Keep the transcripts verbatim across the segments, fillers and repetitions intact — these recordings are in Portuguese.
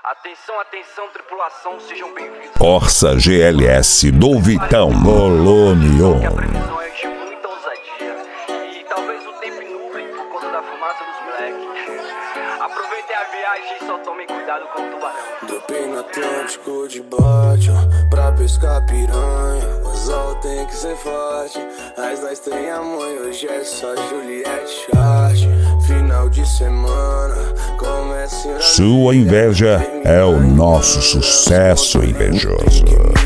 Atenção, atenção, tripulação, sejam bem-vindos. Corsa G L S do Vitão Bolonion. Que a previsão é de muita ousadia e talvez o tempo em nuvem por conta da fumaça dos moleques. Aproveitem a viagem e só tomem cuidado com o tubarão. Dopei no Atlântico de bote, ó, pra pescar piranha. O anzol tem que ser forte. Mas nós tem a mãe, hoje é só Juliette Chart. Final de semana, começa em Sua inveja é o nosso sucesso invejoso.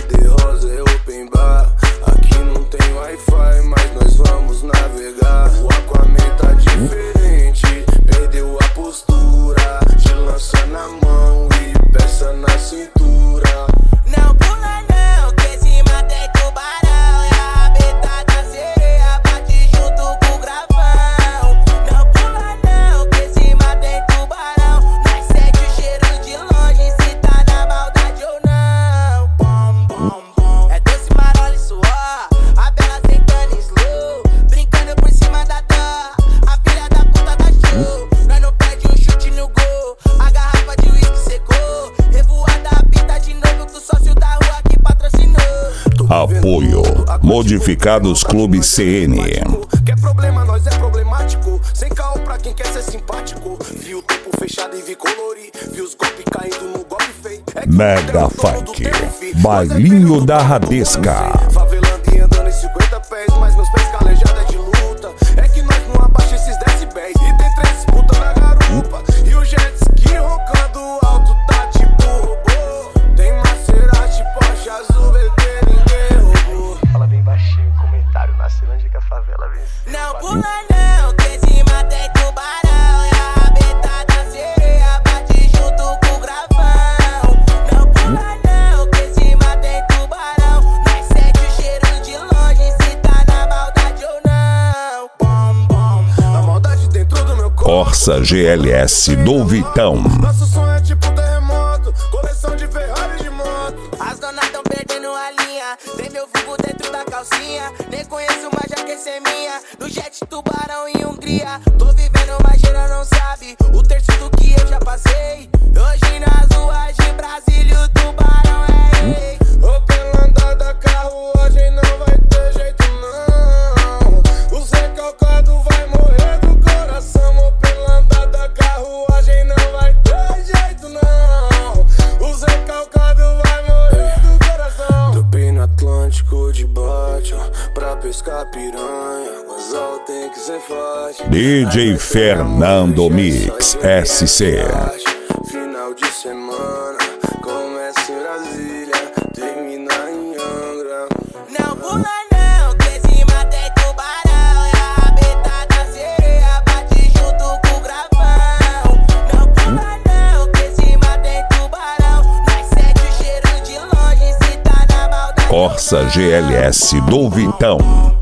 Aqui não tem Wi-Fi, mas nós vamos navegar. O Aquaman tá diferente, perdeu a postura. Te lança na mão e peça na cintura. Não pula não, que se mata é tubarão. E a rabeta da sereia bate junto com o gravão. Não pula não, que se mata é tubarão. Nós sente o cheiro de longe, se tá na maldade ou não. Bom, bom, bom. É doce, marola e suor, a bela sentando em slow, brincando por cima da dó, a filha da puta da show. Nós não perde um chute no gol, a garrafa de uísque secou. Revoada a pita de novo com o sócio da rua que patrocinou. Apoio Modificados Clube C N. Quer problema, nós é problemático. Sem caô pra quem quer ser simpático. Vi o tempo fechado e vi colorir. Vi os golpes caindo no golpe feio. É que Mega o tempo do Funk, tempo, fi. Bailinho da Radesca. Favelando e andando em cinquenta pés, mas meus pés calejados é de luta. É que nós não abaixa esses decibéis. E tem três puta na garupa. E o jet ski roncando alto tá tipo robô. Tem Maserati, Porsche azul, verde, ninguém roubou. Fala bem baixinho, comentário na Ceilândia que a favela vem. Não pula não, que se mata é tubarão. E a rabeta da sereia bate junto com o gravão. Não pula não, que se mata é tubarão. Nós sente o cheiro de longe, se tá na maldade ou não. Bom, bom, A maldade dentro do meu corpo. Corsa G L S do Vitão. Nosso sonho é tipo terremoto, coleção de Ferrari de moto. as donas tão perdendo a linha. Tem meu vulgo dentro da calcinha. Nem conheço, mas já quer ser minha. No jet tubarão em Hungria. Tô vivendo, mas geral não sabe o terço do que eu já passei. Hoje nas ruas de Brasília o tubarão é rei. Ô, pela andada, carruagem não vai ter jeito não. Os recalcados vai morrer do coração. Ô, pela andada, carruagem não vai ter jeito não. Os recalcados vai morrer do coração. Topei no Atlântico de bote, ó, pra pescar piranha. O anzol tem que ser forte. D J Fernando Mix S C. Final de semana, começa em Brasília, termina em Angra. Não pula não, que se mata é tubarão. E a rabeta da sereia bate junto com o gravão. Não pula não, que se mata é tubarão. Nós sente o cheiro de longe, se tá na maldade. Corsa G L S do Vitão.